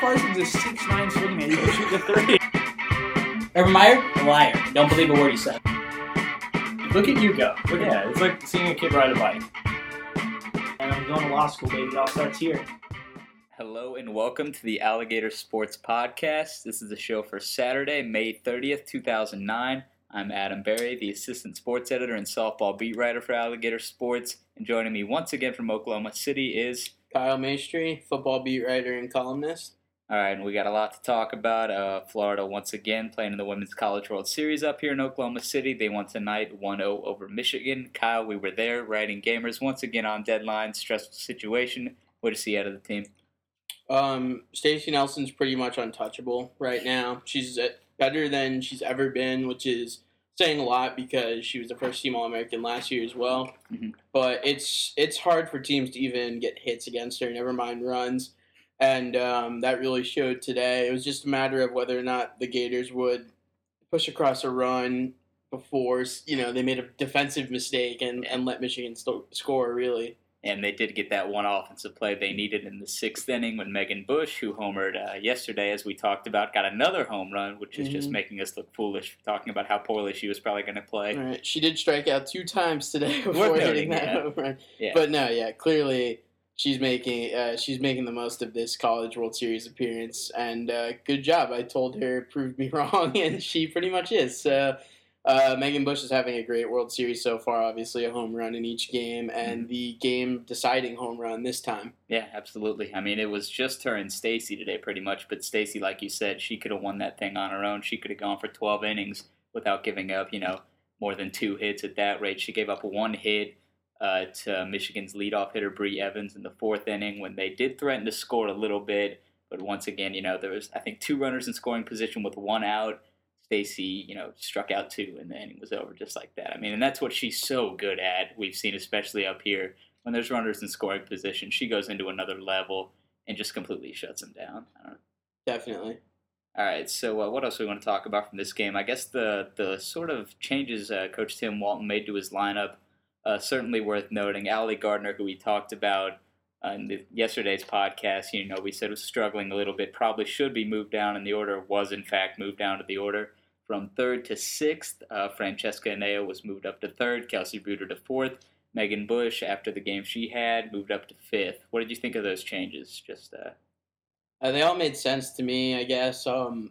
Parsons is 6'9" swingman. You can shoot the three. Urban Meyer, a liar. Don't believe a word he said. Look at you go. Look at that. It's like seeing a kid ride a bike. And I'm going to law school, baby. It all starts here. Hello and welcome to the Alligator Sports Podcast. This is a show for Saturday, May 30th, 2009. I'm Adam Berry, the assistant sports editor and softball beat writer for Alligator Sports. And joining me once again from Oklahoma City is Kyle Maestri, football beat writer and columnist. All right, and we got a lot to talk about. Florida once again playing in the Women's College World Series up here in Oklahoma City. They won tonight 1-0 over Michigan. Kyle, we were there writing gamers once again on deadline. Stressful situation. What do you see out of the team? Stacey Nelson's pretty much untouchable right now. She's better than she's ever been, which is saying a lot because she was the first team All-American last year as well. Mm-hmm. But it's hard for teams to even get hits against her, never mind runs. And that really showed today. It was just a matter of whether or not the Gators would push across a run before, they made a defensive mistake and let Michigan score, really. And they did get that one offensive play they needed in the sixth inning when Megan Bush, who homered yesterday, as we talked about, got another home run, which is just making us look foolish, talking about how poorly she was probably going to play. Right. She did strike out 2 times today before hitting that home run. Yeah. But no, clearly she's making the most of this College World Series appearance, and good job. I told her, proved me wrong, and she pretty much is. So Megan Bush is having a great World Series so far, obviously a home run in each game, and the game-deciding home run this time. Yeah, absolutely. I mean, it was just her and Stacey today pretty much, but Stacey, like you said, she could have won that thing on her own. She could have gone for 12 innings without giving up, more than 2 hits at that rate. She gave up 1 hit to Michigan's leadoff hitter, Bree Evans, in the 4th inning when they did threaten to score a little bit, but once again, there was, I think, 2 runners in scoring position with 1 out. Stacey, struck out 2, and the inning was over just like that. I mean, and that's what she's so good at. We've seen, especially up here, when there's runners in scoring position, she goes into another level and just completely shuts them down. I don't know. Definitely. All right, so what else do we want to talk about from this game? I guess the sort of changes Coach Tim Walton made to his lineup, certainly worth noting. Allie Gardner, who we talked about in yesterday's podcast, we said was struggling a little bit, probably should be moved down in the order, was in fact moved down to the order. From 3rd to 6th, Francesca Aneo was moved up to 3rd, Kelsey Bruder to 4th, Megan Bush, after the game she had, moved up to 5th. What did you think of those changes? They all made sense to me, I guess.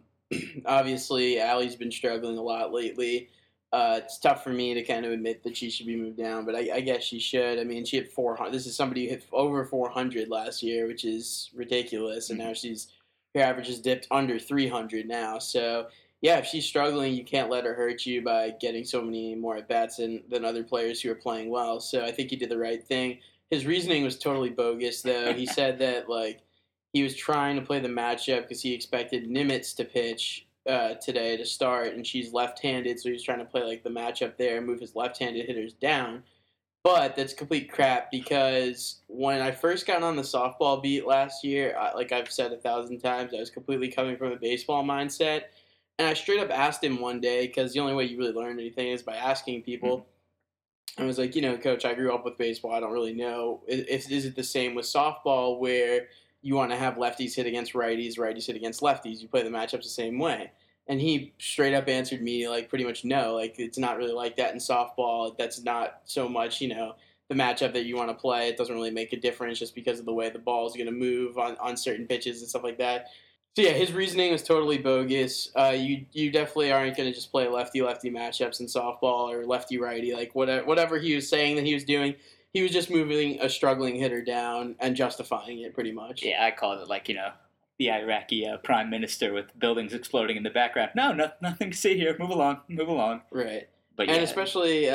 Obviously, Allie's been struggling a lot lately. It's tough for me to kind of admit that she should be moved down, but I guess she should. I mean, she hit 400. This is somebody who hit over 400 last year, which is ridiculous, and now her average has dipped under 300 now. So, yeah, if she's struggling, you can't let her hurt you by getting so many more at-bats than other players who are playing well. So I think he did the right thing. His reasoning was totally bogus, though. He said that, he was trying to play the matchup because he expected Nimitz to pitch today to start, and she's left-handed, so he was trying to play the matchup there and move his left-handed hitters down. But that's complete crap because when I first got on the softball beat last year, like I've said 1,000 times, I was completely coming from a baseball mindset, and I straight up asked him one day, because the only way you really learn anything is by asking people. I was like, Coach, I grew up with baseball. I don't really know. Is it the same with softball where you want to have lefties hit against righties, righties hit against lefties? You play the matchups the same way. And he straight up answered me, pretty much no. It's not really like that in softball. That's not so much, the matchup that you want to play. It doesn't really make a difference just because of the way the ball is going to move on certain pitches and stuff like that. So, yeah, his reasoning was totally bogus. You definitely aren't going to just play lefty-lefty matchups in softball or lefty-righty. Whatever he was saying that he was doing, he was just moving a struggling hitter down and justifying it pretty much. Yeah, I call it the Iraqi prime minister with buildings exploding in the background. No, nothing to see here. Move along. Right. But and yeah. Especially,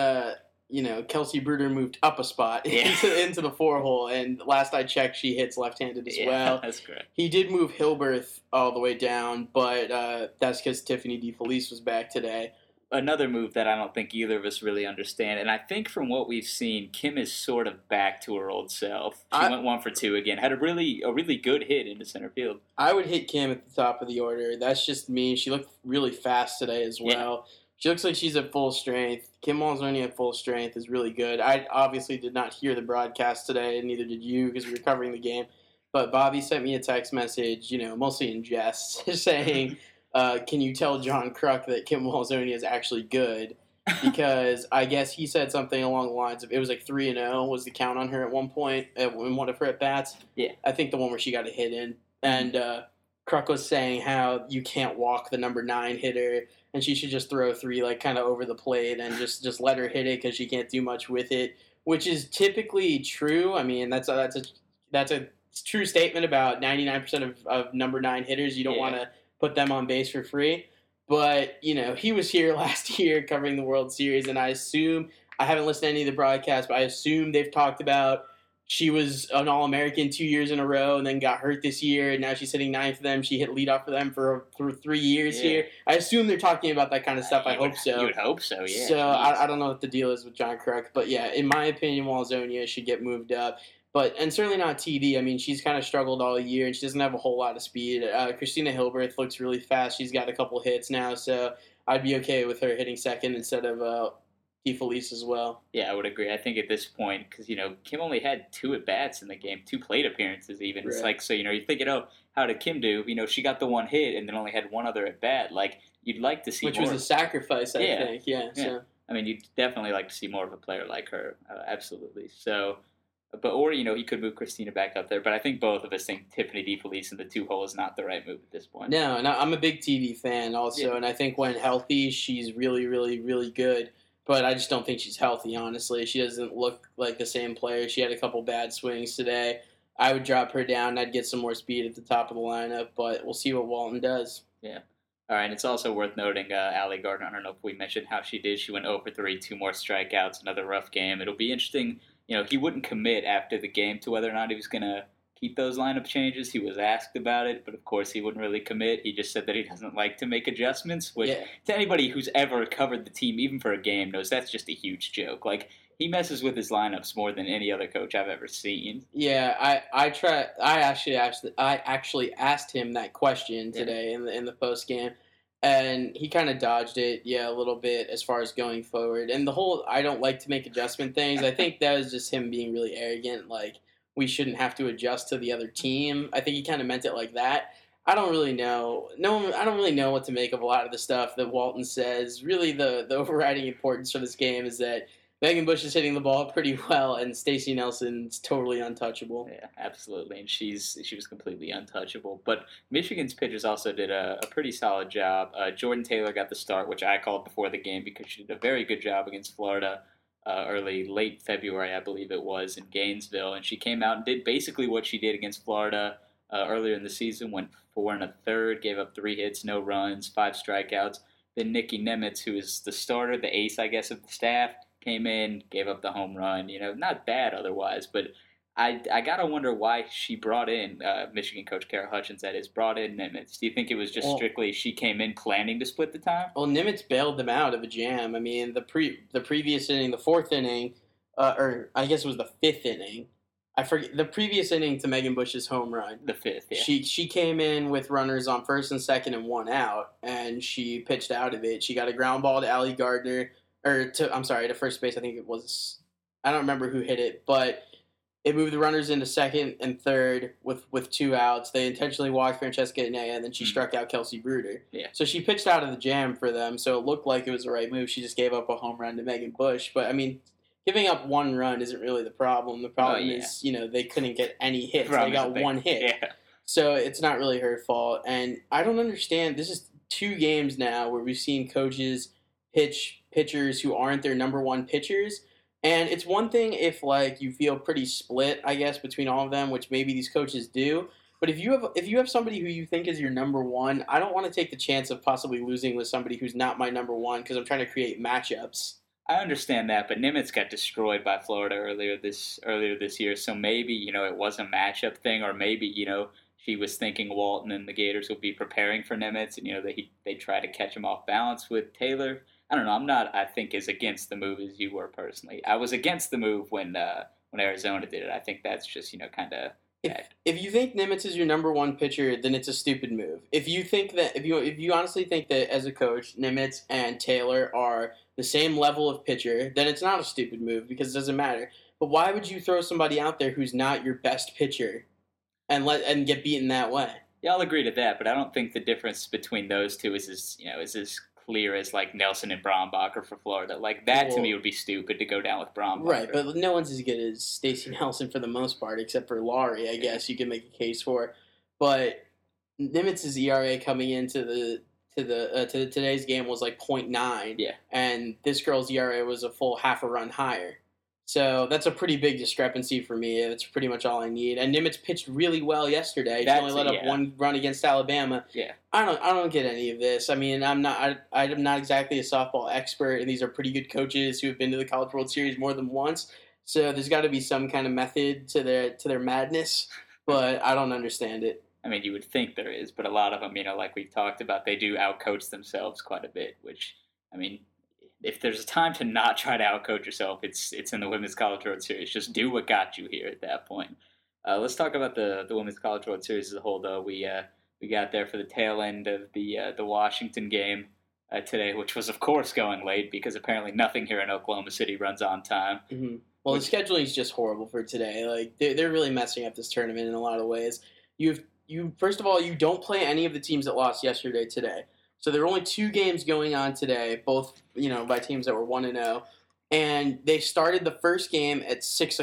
Kelsey Bruder moved up a spot into the 4-hole, and last I checked, she hits left-handed as well. That's correct. He did move Hilberth all the way down, but that's because Tiffany DeFelice was back today. Another move that I don't think either of us really understand, and I think from what we've seen, Kim is sort of back to her old self. She went 1 for 2 again, had a really good hit into center field. I would hit Kim at the top of the order. That's just me. She looked really fast today as well. Yeah. She looks like she's at full strength. Kim Mulroney at full strength is really good. I obviously did not hear the broadcast today, and neither did you because we were covering the game. but Bobby sent me a text message, mostly in jest, saying, "Can you tell John Kruk that Kim Walzonia is actually good?" Because I guess he said something along the lines of it was like 3-0 was the count on her at one point in one of her at bats. Yeah. I think the one where she got a hit in, and Kruk was saying how you can't walk the number 9 hitter, and she should just throw 3 like kind of over the plate and just let her hit it because she can't do much with it, which is typically true. I mean, that's a true statement about 99% of number 9 hitters. You don't want to put them on base for free. But, he was here last year covering the World Series, and I haven't listened to any of the broadcasts, but I assume they've talked about she was an All-American 2 years in a row and then got hurt this year, and now she's hitting 9 for them. She hit leadoff for them for 3 years here. I assume they're talking about that kind of stuff. I hope so. You would hope so, yeah. So I don't know what the deal is with John Kruk, but yeah, in my opinion, Walzonia should get moved up. And certainly not TD. I mean, she's kind of struggled all year, and she doesn't have a whole lot of speed. Christina Hilberth looks really fast. She's got a couple hits now, so I'd be okay with her hitting second instead of DeFelice as well. Yeah, I would agree. I think at this point, because, Kim only had 2 at-bats in the game, 2 plate appearances even. Right. It's like, so, you're thinking, how did Kim do? She got the 1 hit and then only had 1 other at-bat. Like, you'd like to see Which more. was a sacrifice, I think. Yeah. So. I mean, you'd definitely like to see more of a player like her. Absolutely. So... Or he could move Christina back up there. But I think both of us think Tiffany DeFelice in the 2-hole is not the right move at this point. No, and I'm a big TD fan also. Yeah. And I think when healthy, she's really, really, really good. But I just don't think she's healthy, honestly. She doesn't look like the same player. She had a couple bad swings today. I would drop her down. I'd get some more speed at the top of the lineup. But we'll see what Walton does. Yeah. All right, and it's also worth noting Allie Gardner. I don't know if we mentioned how she did. She went 0 for 3, 2 more strikeouts, another rough game. It'll be interesting. He wouldn't commit after the game to whether or not he was going to keep those lineup changes. He was asked about it, but of course he wouldn't really commit. He just said that he doesn't like to make adjustments, which to anybody who's ever covered the team, even for a game, knows that's just a huge joke. Like, he messes with his lineups more than any other coach I've ever seen. Yeah, I actually asked him that question today in the post game. And he kind of dodged it, a little bit as far as going forward. And the whole I don't like to make adjustment things, I think that was just him being really arrogant, like we shouldn't have to adjust to the other team. I think he kind of meant it like that. I don't really know. I don't really know what to make of a lot of the stuff that Walton says. Really, the overriding importance for this game is that Megan Bush is hitting the ball pretty well, and Stacey Nelson's totally untouchable. Yeah, absolutely, and she was completely untouchable. But Michigan's pitchers also did a pretty solid job. Jordan Taylor got the start, which I called before the game because she did a very good job against Florida late February, I believe it was, in Gainesville, and she came out and did basically what she did against Florida earlier in the season. Went 4 1/3, gave up 3 hits, no runs, 5 strikeouts. Then Nikki Nemitz, who is the starter, the ace, I guess, of the staff, came in, gave up the home run. Not bad otherwise, but I gotta wonder why she brought in Michigan coach Kara Hutchins. That is, brought in Nimitz. Do you think it was just strictly she came in planning to split the time? Well, Nimitz bailed them out of a jam. I mean, the previous inning, the 4th inning, or I guess it was the 5th inning. I forget the previous inning to Megan Bush's home run. The 5th, yeah. She came in with runners on 1st and 2nd and 1 out, and she pitched out of it. She got a ground ball to Allie Gardner. To first base. I think it was, I don't remember who hit it, but it moved the runners into 2nd and 3rd with 2 outs. They intentionally walked Francesca Inea, and then she struck out Kelsey Bruder. Yeah. So she pitched out of the jam for them, so it looked like it was the right move. She just gave up a home run to Megan Bush. But, I mean, giving up 1 run isn't really the problem. The problem is, they couldn't get any hits. They got 1 hit. Yeah. So it's not really her fault. And I don't understand. This is 2 games now where we've seen coaches pitch pitchers who aren't their number 1 pitchers. And it's one thing if you feel pretty split, I guess, between all of them, which maybe these coaches do. But if you have somebody who you think is your number 1, I don't want to take the chance of possibly losing with somebody who's not my number 1 because I'm trying to create matchups. I understand that, but Nimitz got destroyed by Florida earlier this year, so maybe it was a matchup thing, or maybe she was thinking Walton and the Gators would be preparing for Nimitz, and they try to catch him off balance with Taylor. I don't know. I'm not, I think, as against the move as you were personally. I was against the move when Arizona did it. I think that's just, kind of bad. If you think Nimitz is your number 1 pitcher, then it's a stupid move. If you honestly think that as a coach, Nimitz and Taylor are the same level of pitcher, then it's not a stupid move because it doesn't matter. But why would you throw somebody out there who's not your best pitcher? and get beaten that way. Yeah, I'll agree to that, but I don't think the difference between those two is as clear as like Nelson and Brombacher for Florida. Like that to me would be stupid to go down with Brombacher. Right, but no one's as good as Stacey Nelson for the most part, except for Laurie. I guess you can make a case for, but Nimitz's ERA coming into today's game was like 0.9. Yeah, and this girl's ERA was a full half a run higher. So that's a pretty big discrepancy for me. That's pretty much all I need. And Nimitz pitched really well yesterday. He only let up one run against Alabama. Yeah, I don't get any of this. I mean, I'm not exactly a softball expert, and these are pretty good coaches who have been to the College World Series more than once. So there's got to be some kind of method to their madness, but I don't understand it. I mean, you would think there is, but a lot of them, like we've talked about, they do outcoach themselves quite a bit. Which, I mean, if there's a time to not try to outcoach yourself, it's in the Women's College World Series. Just do what got you here at that point. Let's talk about the Women's College World Series as a whole, though. We got there for the tail end of the Washington game today, which was, of course, going late because apparently nothing here in Oklahoma City runs on time. Mm-hmm. Well, the scheduling is just horrible for today. Like they're really messing up this tournament in a lot of ways. First of all, you don't play any of the teams that lost yesterday today. So there are only 2 games going on today, both by teams that were 1-0, and they started the first game at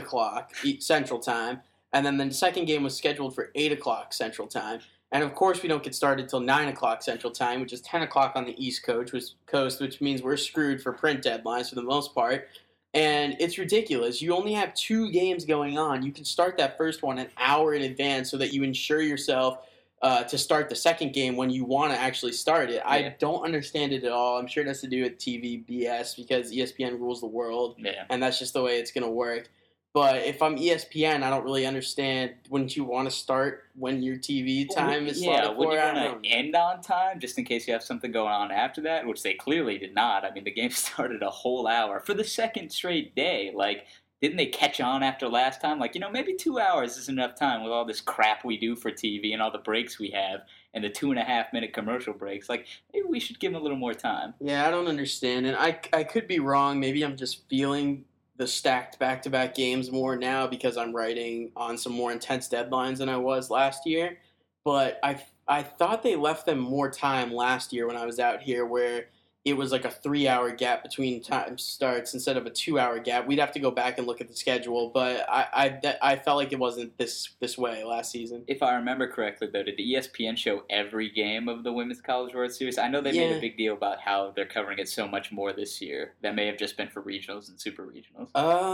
6:00 Central Time, and then the second game was scheduled for 8:00 Central Time. And of course, we don't get started till 9:00 Central Time, which is 10:00 on the East Coast, which means we're screwed for print deadlines for the most part. And it's ridiculous. You only have 2 games going on. You can start that first one an hour in advance so that you ensure yourself to start the second game when you want to actually start it. Yeah. I don't understand it at all. I'm sure it has to do with TV BS because ESPN rules the world, and that's just the way it's going to work. But if I'm ESPN, I don't really understand. Wouldn't you want to start when your TV time is slotted for? Would you want to end on time just in case you have something going on after that, which they clearly did not. I mean, the game started a whole hour for the second straight day. Like, didn't they catch on after last time? Like, maybe 2 hours is enough time with all this crap we do for TV and all the breaks we have and the 2.5-minute commercial breaks. Like, maybe we should give them a little more time. Yeah, I don't understand. And I could be wrong. Maybe I'm just feeling the stacked back-to-back games more now because I'm writing on some more intense deadlines than I was last year. But I thought they left them more time last year when I was out here where it was like a 3-hour gap between time starts instead of a 2-hour gap. We'd have to go back and look at the schedule, but I felt like it wasn't this way last season. If I remember correctly, though, did the ESPN show every game of the Women's College World Series? I know they made a big deal about how they're covering it so much more this year. That may have just been for regionals and super regionals.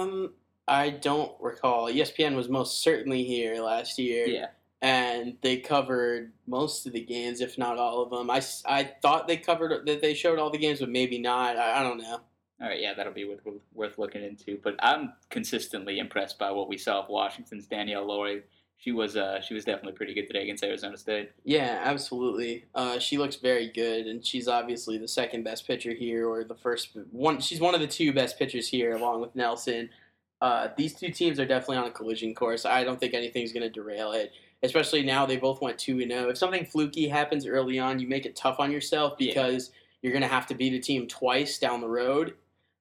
I don't recall. ESPN was most certainly here last year. Yeah. And they covered most of the games, if not all of them. I thought that they showed all the games, but maybe not. I don't know. All right, yeah, that'll be worth looking into. But I'm consistently impressed by what we saw of Washington's Danielle Laurie. She was definitely pretty good today against Arizona State. Yeah, absolutely. She looks very good, and she's obviously the second best pitcher here, or the first one. She's one of the 2 best pitchers here, along with Nelson. These 2 teams are definitely on a collision course. I don't think anything's going to derail it. Especially now they both went 2-0. If something fluky happens early on, you make it tough on yourself because you're going to have to beat a team twice down the road.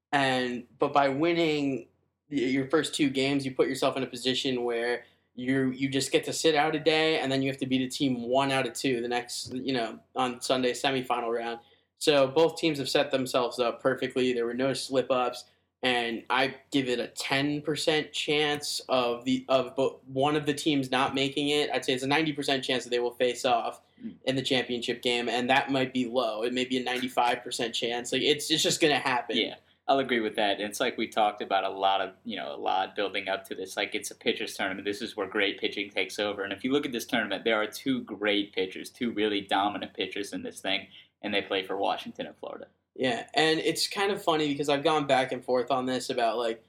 But by winning your first 2 games, you put yourself in a position where you just get to sit out a day, and then you have to beat a team 1 out of 2 the next, on Sunday semifinal round. So both teams have set themselves up perfectly. There were no slip-ups. And I give it a 10% chance of one of the teams not making it. I'd say it's a 90% chance that they will face off in the championship game, and that might be low. It may be a 95% chance. Like it's just going to happen. Yeah, I'll agree with that. And it's like we talked about a lot building up to this. Like it's a pitcher's tournament. This is where great pitching takes over. And if you look at this tournament, there are 2 great pitchers, 2 really dominant pitchers in this thing, and they play for Washington and Florida. Yeah, and it's kind of funny because I've gone back and forth on this about, like,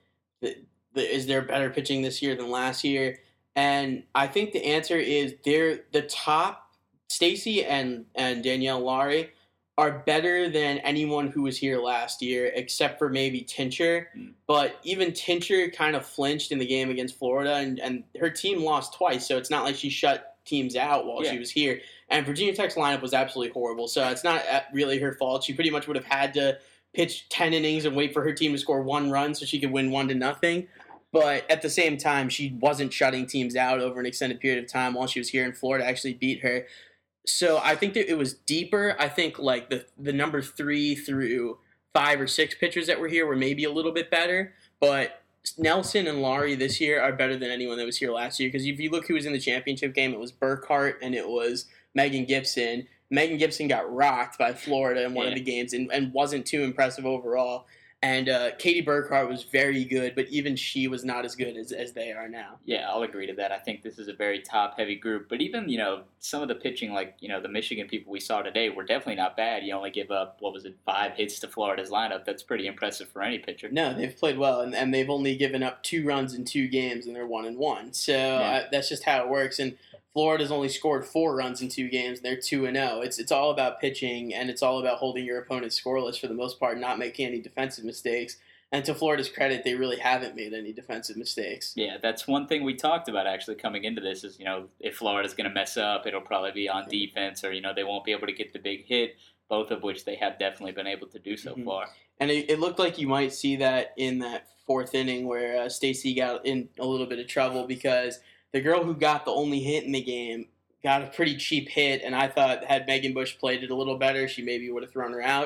is there better pitching this year than last year? And I think the answer is the top, Stacey and Danielle Laurie, are better than anyone who was here last year, except for maybe Tincher. But even Tincher kind of flinched in the game against Florida, and her team lost twice, so it's not like she shut teams out while she was here. And Virginia Tech's lineup was absolutely horrible, so it's not really her fault. She pretty much would have had to pitch 10 innings and wait for her team to score 1 run so she could win 1-0. But at the same time, she wasn't shutting teams out over an extended period of time while she was here in Florida, actually beat her. So I think that it was deeper. I think like the number 3 through 5 or 6 pitchers that were here were maybe a little bit better. But Nelson and Laurie this year are better than anyone that was here last year. Because if you look who was in the championship game, it was Burkhart and it was Megan Gibson. Megan Gibson got rocked by Florida in one of the games and wasn't too impressive overall. And Katie Burkhart was very good, but even she was not as good as they are now. Yeah, I'll agree to that. I think this is a very top-heavy group. But even, some of the pitching, like, the Michigan people we saw today were definitely not bad. You only give up, 5 hits to Florida's lineup. That's pretty impressive for any pitcher. No, they've played well, and they've only given up 2 runs in 2 games, and they're 1-1. So that's just how it works. And Florida's only scored 4 runs in 2 games, and they're 2-0. It's all about pitching, and it's all about holding your opponent scoreless for the most part, not making any defensive mistakes. And to Florida's credit, they really haven't made any defensive mistakes. Yeah, that's one thing we talked about actually coming into this is, if Florida's going to mess up, it'll probably be on defense or, they won't be able to get the big hit, both of which they have definitely been able to do so far. And it looked like you might see that in that 4th inning where Stacy got in a little bit of trouble because the girl who got the only hit in the game got a pretty cheap hit, and I thought had Megan Bush played it a little better, she maybe would have thrown her out.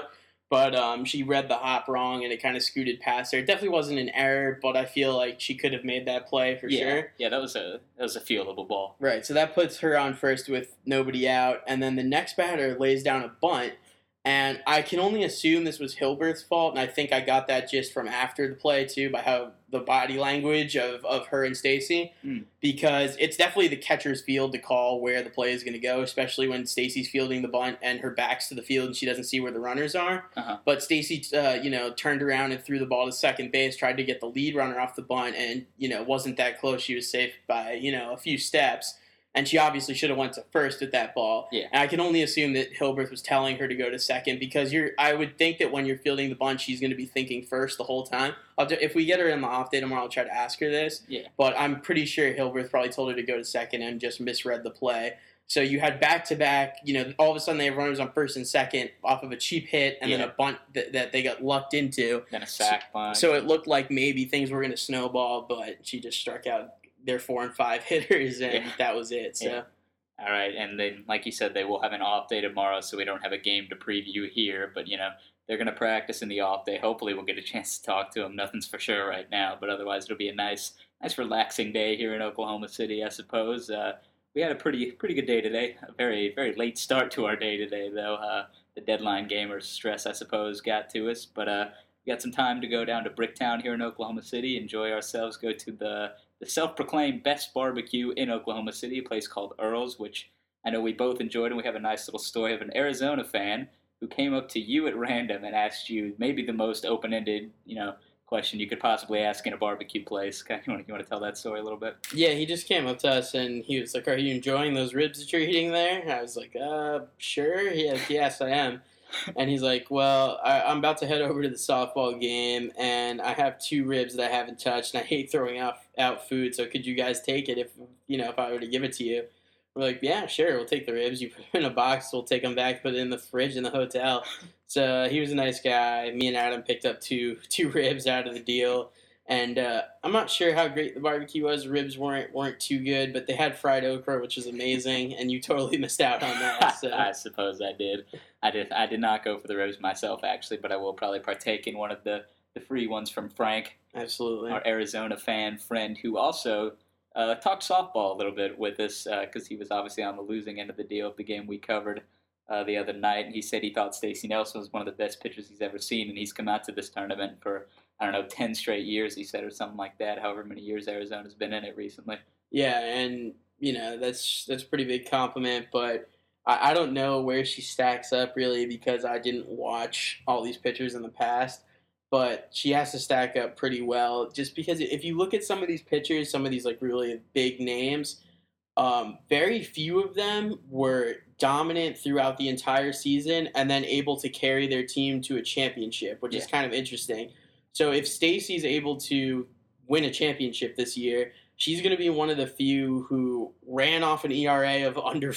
But she read the hop wrong, and it kind of scooted past her. It definitely wasn't an error, but I feel like she could have made that play for sure. Yeah, that was a fieldable ball. Right, so that puts her on first with nobody out, and then the next batter lays down a bunt. And I can only assume this was Hilbert's fault, and I think I got that just from after the play, too, by how the body language of her and Stacy, because it's definitely the catcher's field to call where the play is going to go, especially when Stacy's fielding the bunt and her back's to the field and she doesn't see where the runners are. But Stacy, turned around and threw the ball to second base, tried to get the lead runner off the bunt, and, wasn't that close. She was safe by, a few steps. And she obviously should have went to first with that ball. Yeah. And I can only assume that Hilbert was telling her to go to second because I would think that when you're fielding the bunt, she's going to be thinking first the whole time. If we get her in the off day tomorrow, I'll try to ask her this. Yeah. But I'm pretty sure Hilbert probably told her to go to second and just misread the play. So you had back-to-back, all of a sudden they have runners on first and second off of a cheap hit and then a bunt that they got lucked into. Then a sack bunt. So it looked like maybe things were going to snowball, but she just struck out their 4 and 5 hitters, and that was it. So. Yeah. All right, and then, like you said, they will have an off day tomorrow, so we don't have a game to preview here. But, they're going to practice in the off day. Hopefully we'll get a chance to talk to them. Nothing's for sure right now, but otherwise it'll be a nice relaxing day here in Oklahoma City, I suppose. We had a pretty good day today. A very, very late start to our day today, though. The deadline game or stress, I suppose, got to us. But we got some time to go down to Bricktown here in Oklahoma City, enjoy ourselves, go to the self-proclaimed best barbecue in Oklahoma City, a place called Earl's, which I know we both enjoyed, and we have a nice little story of an Arizona fan who came up to you at random and asked you maybe the most open-ended, question you could possibly ask in a barbecue place. You want to tell that story a little bit? Yeah, he just came up to us, and he was like, "Are you enjoying those ribs that you're eating there?" And I was like, sure. Yes, I am. And he's like, well, I'm about to head over to the softball game, and I have 2 ribs that I haven't touched, and I hate throwing out food, so could you guys take it if I were to give it to you? We're like, yeah, sure, we'll take the ribs. You put them in a box, we'll take them back, put it in the fridge in the hotel. So he was a nice guy. Me and Adam picked up two ribs out of the deal. And I'm not sure how great the barbecue was. The ribs weren't too good, but they had fried okra, which was amazing, and you totally missed out on that. So. I suppose I did. I did not go for the ribs myself, actually, but I will probably partake in one of the free ones from Frank. Absolutely. Our Arizona fan friend who also talked softball a little bit with us because he was obviously on the losing end of the deal of the game we covered the other night. And he said he thought Stacey Nelson was one of the best pitchers he's ever seen, and he's come out to this tournament for 10 straight years, he said, or something like that, however many years Arizona's been in it recently. Yeah, and, that's a pretty big compliment, but I don't know where she stacks up, really, because I didn't watch all these pitchers in the past, but she has to stack up pretty well, just because if you look at some of these pitchers, some of these, really big names, very few of them were dominant throughout the entire season and then able to carry their team to a championship, which is kind of interesting. So if Stacy's able to win a championship this year, she's going to be one of the few who ran off an ERA of under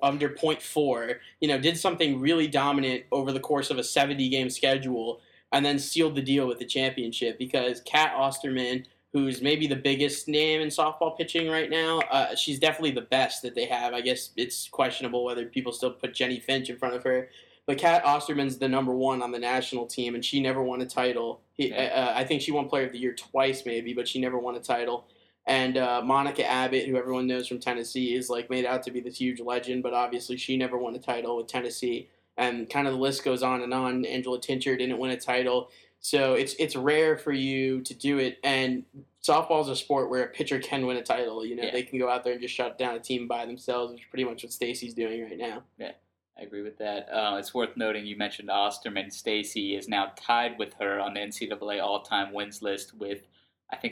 0.4, did something really dominant over the course of a 70-game schedule, and then sealed the deal with the championship because Kat Osterman who's maybe the biggest name in softball pitching right now. She's definitely the best that they have. I guess it's questionable whether people still put Jenny Finch in front of her. But Kat Osterman's the number one on the national team, and she never won a title. I think she won Player of the Year twice, maybe, but she never won a title. And Monica Abbott, who everyone knows from Tennessee, is like made out to be this huge legend, but obviously she never won a title with Tennessee. And kind of the list goes on and on. Angela Tincher didn't win a title. So it's rare for you to do it. And softball is a sport where a pitcher can win a title. You know, Yeah. they can go out there and just shut down a team by themselves, which is pretty much what Stacy's doing right now. Yeah, I agree with that. It's worth noting you mentioned Osterman. Stacy is now tied with her on the NCAA all-time wins list with, I think,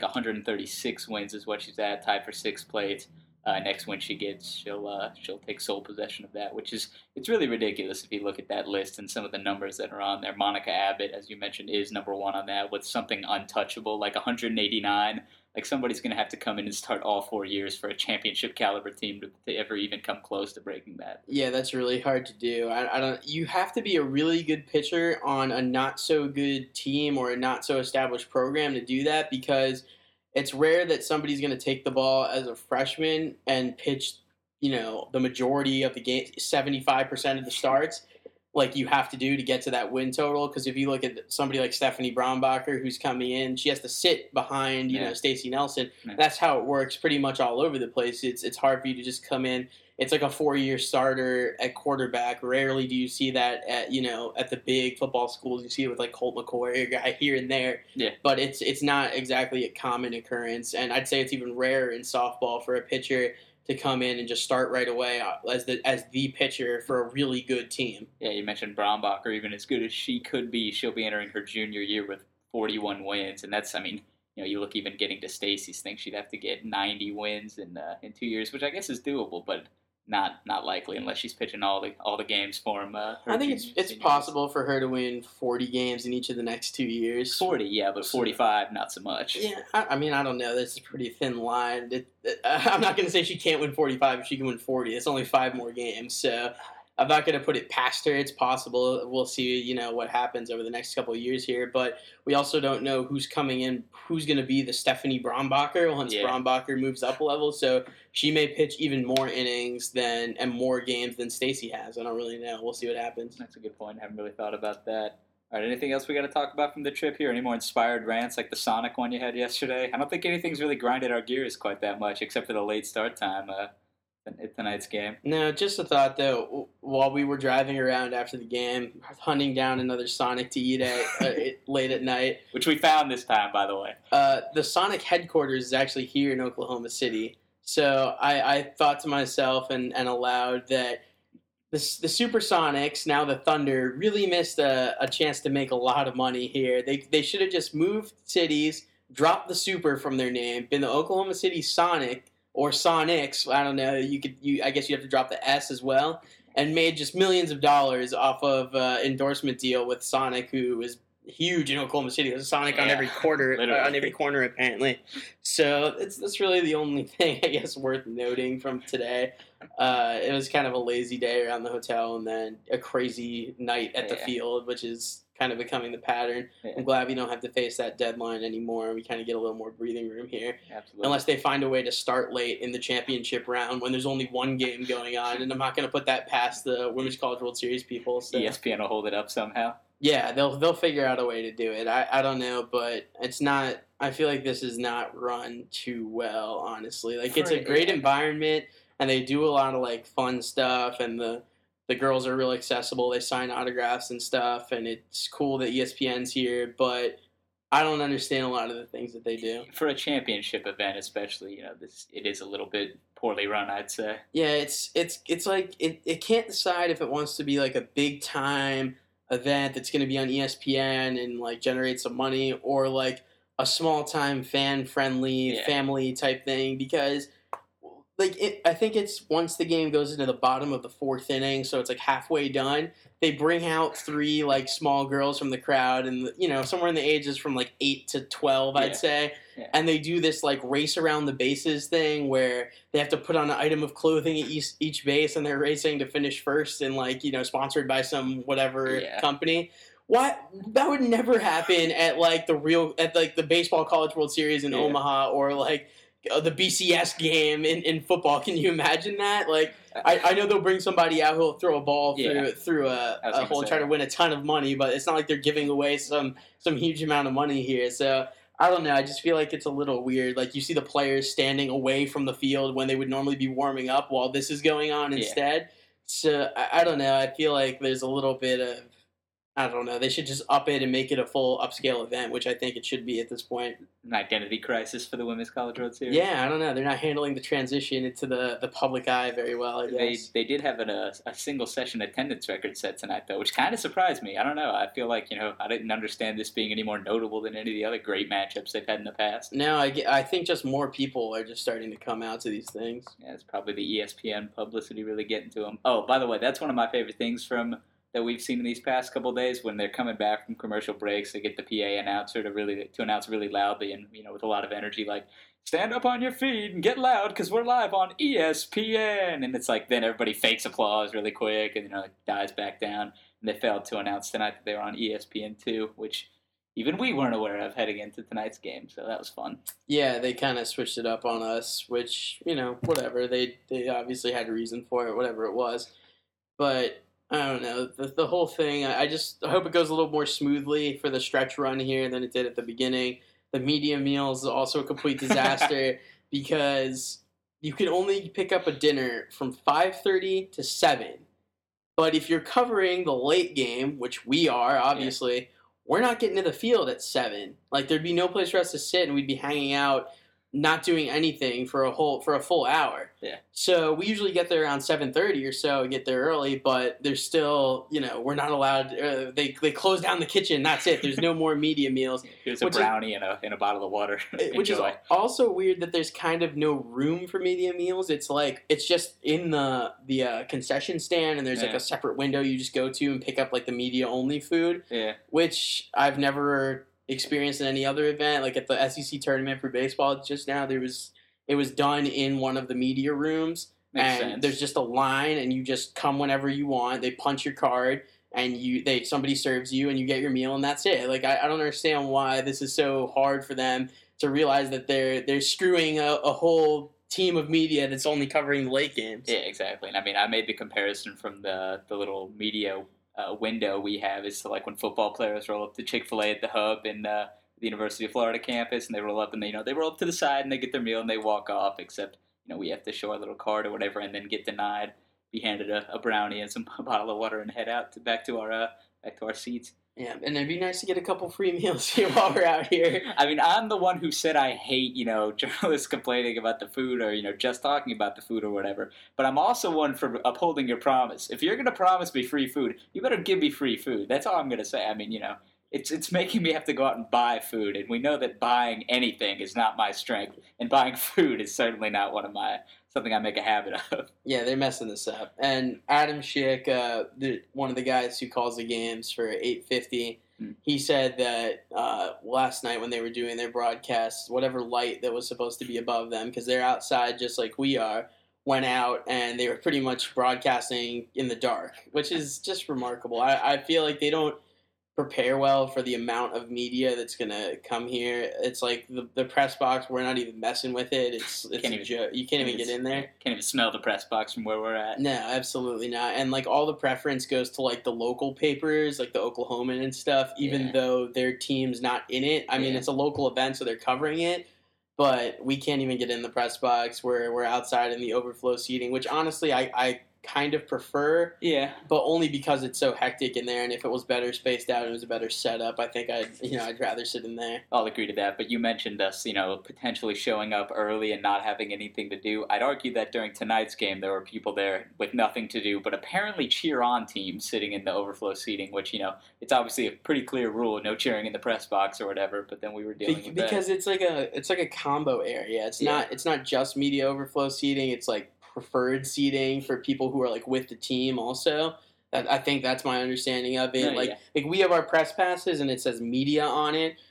136 wins is what she's at, tied for sixth place. Next win she gets, she'll take sole possession of that, which is it's really ridiculous if you look at that list and some of the numbers that are on there. Monica Abbott, as you mentioned, is number one on that with something untouchable like 189. Like somebody's going to have to come in and start all 4 years for a championship caliber team to ever even come close to breaking that. Yeah, that's really hard to do. I don't. You have to be a really good pitcher on a not so good team or a not so established program to do that, because it's rare that somebody's going to take the ball as a freshman and pitch, the majority of the game, 75% of the starts, like you have to do to get to that win total. Because if you look at somebody like Stephanie Brombacher, who's coming in, she has to sit behind, Stacey Nelson. Yeah. That's how it works pretty much all over the place. It's hard for you to just come in. It's like a 4-year starter at quarterback. Rarely do you see that at the big football schools. You see it with like Colt McCoy, a guy here and there. Yeah. But it's not exactly a common occurrence, and I'd say it's even rarer in softball for a pitcher to come in and just start right away as the pitcher for a really good team. Yeah, you mentioned Brombacher. Even as good as she could be, she'll be entering her junior year with 41 wins, and that's, you look even getting to Stacy's thing, she'd have to get 90 wins in 2 years, which I guess is doable, but not likely unless she's pitching all the games for him. I think it's possible for her to win 40 games in each of the next 2 years. 40, yeah, but 45, not so much. Yeah, I don't know. That's a pretty thin line. I'm not going to say she can't win 45 if she can win 40. It's only 5 more games, so I'm not going to put it past her. It's possible. We'll see, what happens over the next couple of years here. But we also don't know who's coming in, who's going to be the Stephanie Brombacher once Brombacher moves up a level. So she may pitch even more innings and more games than Stacy has. I don't really know. We'll see what happens. That's a good point. I haven't really thought about that. All right, anything else we got to talk about from the trip here? Any more inspired rants like the Sonic one you had yesterday? I don't think anything's really grinded our gears quite that much, except for the late start time at tonight's game. No, just a thought, though. While we were driving around after the game, hunting down another Sonic to eat at late at night. Which we found this time, by the way. The Sonic headquarters is actually here in Oklahoma City. So I thought to myself and aloud that the Supersonics, now the Thunder, really missed a chance to make a lot of money here. They should have just moved cities, dropped the Super from their name, been the Oklahoma City Sonic or Sonics. I don't know. I guess you have to drop the S as well, and made just millions of dollars off of endorsement deal with Sonic, who is huge in Oklahoma City. There's a Sonic on every corner apparently. So that's really the only thing I guess worth noting from today. It was kind of a lazy day around the hotel, and then a crazy night at the field, which is kind of becoming the pattern. Yeah. I'm glad we don't have to face that deadline anymore. We kind of get a little more breathing room here. Absolutely. Unless they find a way to start late in the championship round when there's only one game going on, and I'm not going to put that past the Women's College World Series people. So. ESPN will hold it up somehow. Yeah, they'll figure out a way to do it. I don't know, but it's not. I feel like this is not run too well, honestly. Like it's a great environment, and they do a lot of like fun stuff, and the girls are real accessible. They sign autographs and stuff, and it's cool that ESPN's here, but I don't understand a lot of the things that they do. For a championship event especially, it is a little bit poorly run, I'd say. Yeah, it's like it can't decide if it wants to be like a big time event that's going to be on ESPN and like generate some money, or like a small time fan friendly family type thing, because I think it's once the game goes into the bottom of the 4th inning, so it's like halfway done, they bring out 3 like small girls from the crowd, and somewhere in the ages from like 8 to 12, I'd say, and they do this like race around the bases thing where they have to put on an item of clothing at each base, and they're racing to finish first, and like sponsored by some whatever company. Why that would never happen at the baseball College World Series in Yeah. Omaha or like the BCS game in football. Can you imagine that? Like I know they'll bring somebody out who'll throw a ball through a hole and try to win a ton of money, but it's not like they're giving away some huge amount of money here. So I don't know. I just feel like it's a little weird. Like you see the players standing away from the field when they would normally be warming up while this is going on instead. So I don't know. I feel like there's a little bit of, I don't know. They should just up it and make it a full upscale event, which I think it should be at this point. An identity crisis for the Women's College World Series. Yeah, I don't know. They're not handling the transition into the public eye very well, I guess. They did have a single session attendance record set tonight, though, which kind of surprised me. I don't know. I feel like, I didn't understand this being any more notable than any of the other great matchups they've had in the past. No, I think just more people are just starting to come out to these things. Yeah, it's probably the ESPN publicity really getting to them. Oh, by the way, that's one of my favorite things that we've seen in these past couple of days when they're coming back from commercial breaks. They get the PA announcer to announce really loudly and with a lot of energy, like, stand up on your feet and get loud because we're live on ESPN. And it's like then everybody fakes applause really quick and dies back down. And they failed to announce tonight that they were on ESPN2, which even we weren't aware of heading into tonight's game. So that was fun. Yeah, they kind of switched it up on us, which whatever. They obviously had a reason for it, whatever it was, but. I don't know. The whole thing, I hope it goes a little more smoothly for the stretch run here than it did at the beginning. The media meals is also a complete disaster because you can only pick up a dinner from 5:30 to 7. But if you're covering the late game, which we are, obviously, we're not getting to the field at 7. Like, there'd be no place for us to sit, and we'd be hanging out not doing anything for a full hour. Yeah. So we usually get there around 7:30 or so, get there early, but there's still, we're not allowed. They close down the kitchen. That's it. There's no more media meals. Here's a brownie and a bottle of water. Which is also weird that there's kind of no room for media meals. It's like it's just in the concession stand, and there's like a separate window you just go to and pick up like the media only food. Yeah. Which I've never experienced in any other event. Like at the SEC tournament for baseball just now, it was done in one of the media rooms. Makes sense. There's just a line and you just come whenever you want. They punch your card and somebody serves you and you get your meal and that's it. Like I don't understand why this is so hard for them to realize that they're screwing a whole team of media that's only covering the late games. Yeah, exactly. And I mean, I made the comparison from the little media window we have is to like when football players roll up to Chick-fil-A at the Hub in the University of Florida campus, and they roll up and they roll up to the side and they get their meal and they walk off. Except we have to show our little card or whatever and then get denied, be handed a brownie and a bottle of water and head out back to our seats. Yeah, and it'd be nice to get a couple free meals here while we're out here. I mean, I'm the one who said I hate, journalists complaining about the food or, just talking about the food or whatever. But I'm also one for upholding your promise. If you're going to promise me free food, you better give me free food. That's all I'm going to say. I mean, it's making me have to go out and buy food. And we know that buying anything is not my strength. And buying food is certainly not something I make a habit of. Yeah, they're messing this up. And Adam Schick, one of the guys who calls the games for 850, he said that last night when they were doing their broadcasts, whatever light that was supposed to be above them, because they're outside just like we are, went out and they were pretty much broadcasting in the dark, which is just remarkable. I feel like they don't prepare well for the amount of media that's going to come here. It's like the press box, we're not even messing with it. It's a joke. You can't even get in there. Can't even smell the press box from where we're at. No, absolutely not. And like all the preference goes to like the local papers, like the Oklahoman and stuff, even though their team's not in it. I mean, it's a local event, so they're covering it. But we can't even get in the press box. We're outside in the overflow seating, which honestly I kind of prefer. Yeah. But only because it's so hectic in there, and if it was better spaced out and it was a better setup, I think I'd rather sit in there. I'll agree to that. But you mentioned us, potentially showing up early and not having anything to do. I'd argue that during tonight's game there were people there with nothing to do, but apparently cheer on teams sitting in the overflow seating, which it's obviously a pretty clear rule, no cheering in the press box or whatever. But then we were dealing with because that. it's like a combo area. It's not just media overflow seating. It's like preferred seating for people who are like with the team also. I think that's my understanding of it. Like we have our press passes and it says media on it,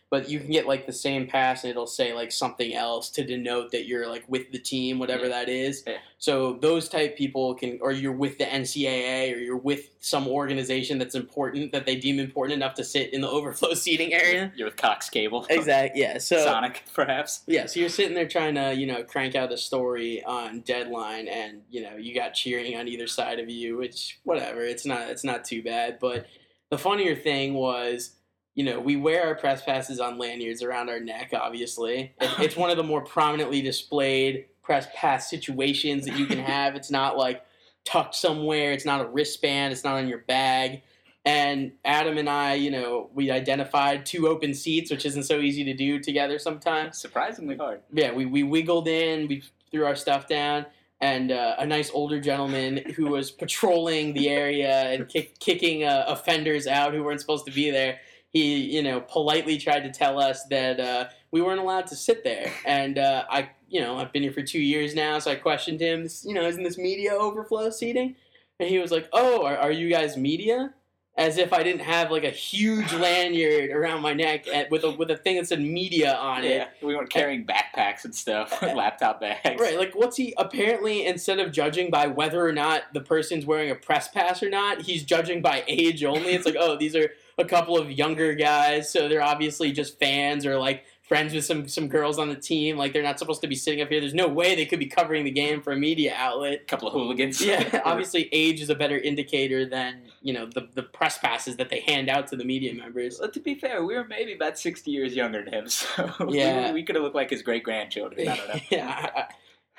but you can get like the same pass and it'll say like something else to denote that you're like with the team, whatever that is. Yeah. So those type people can, or you're with the NCAA, or you're with some organization that's important, that they deem important enough to sit in the overflow seating area. You're with Cox Cable. Exactly. Yeah. So Sonic, perhaps. yeah, so you're sitting there trying to, crank out a story on deadline, and you got cheering on either side of you, which whatever, it's not too bad. But the funnier thing was, we wear our press passes on lanyards around our neck. Obviously, it's one of the more prominently displayed press pass situations that you can have. It's not like tucked somewhere. It's not a wristband. It's not on your bag. And Adam and I, we identified 2 open seats, which isn't so easy to do together sometimes. Surprisingly hard. Yeah, we wiggled in, we threw our stuff down, and a nice older gentleman who was patrolling the area and kicking offenders out who weren't supposed to be there, he, politely tried to tell us that we weren't allowed to sit there. And I've been here for 2 years now, so I questioned him, isn't this media overflow seating? And he was like, oh, are you guys media? As if I didn't have like a huge lanyard around my neck with a thing that said media on it. Yeah, we weren't carrying backpacks and stuff, laptop bags. Right, like what's he, apparently instead of judging by whether or not the person's wearing a press pass or not, he's judging by age only. It's like, oh, these are a couple of younger guys, so they're obviously just fans or like friends with some girls on the team. Like they're not supposed to be sitting up here. There's no way they could be covering the game for a media outlet. A couple of hooligans. Yeah, obviously age is a better indicator than, the press passes that they hand out to the media members. Well, to be fair, we were maybe about 60 years younger than him, so Yeah. we could have looked like his great-grandchildren. I don't know. Yeah,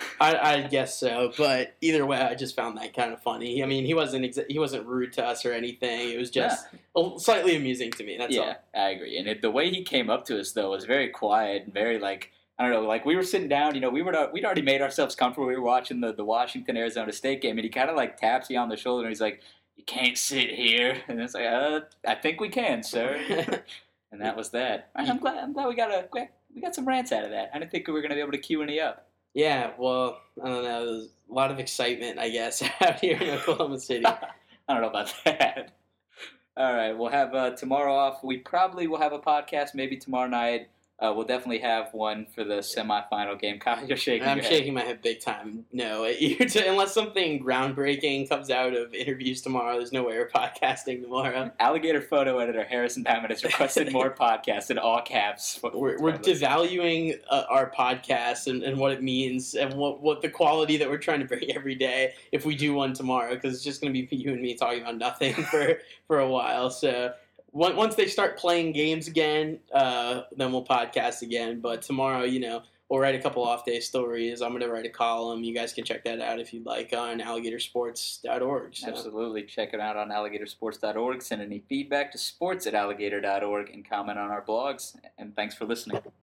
I guess so. But either way, I just found that kind of funny. I mean, he wasn't rude to us or anything. It was just slightly amusing to me. That's all. Yeah, I agree. And the way he came up to us, though, was very quiet and very, like, I don't know, like, we were sitting down, we'd already made ourselves comfortable. We were watching the Washington-Arizona State game, and he kind of, like, taps you on the shoulder, and he's like, you can't sit here. And it's like, I think we can, sir. And that was that. I'm glad we got some rants out of that. I didn't think we were going to be able to cue any up. Yeah, well, I don't know. There's a lot of excitement, I guess, out here in Oklahoma City. I don't know about that. All right, we'll have tomorrow off. We probably will have a podcast maybe tomorrow night. We'll definitely have one for the semifinal game. Kyle, you're shaking your head. I'm shaking my head big time. No, unless something groundbreaking comes out of interviews tomorrow, there's no way we're podcasting tomorrow. Alligator photo editor Harrison Bauman has requested more podcasts in all caps. We're devaluing our podcast and what it means and what the quality that we're trying to bring every day if we do one tomorrow, because it's just going to be you and me talking about nothing for a while. So once they start playing games again, then we'll podcast again. But tomorrow, we'll write a couple off-day stories. I'm going to write a column. You guys can check that out if you'd like on alligatorsports.org. So. Absolutely. Check it out on alligatorsports.org. Send any feedback to sports@alligator.org and comment on our blogs. And thanks for listening.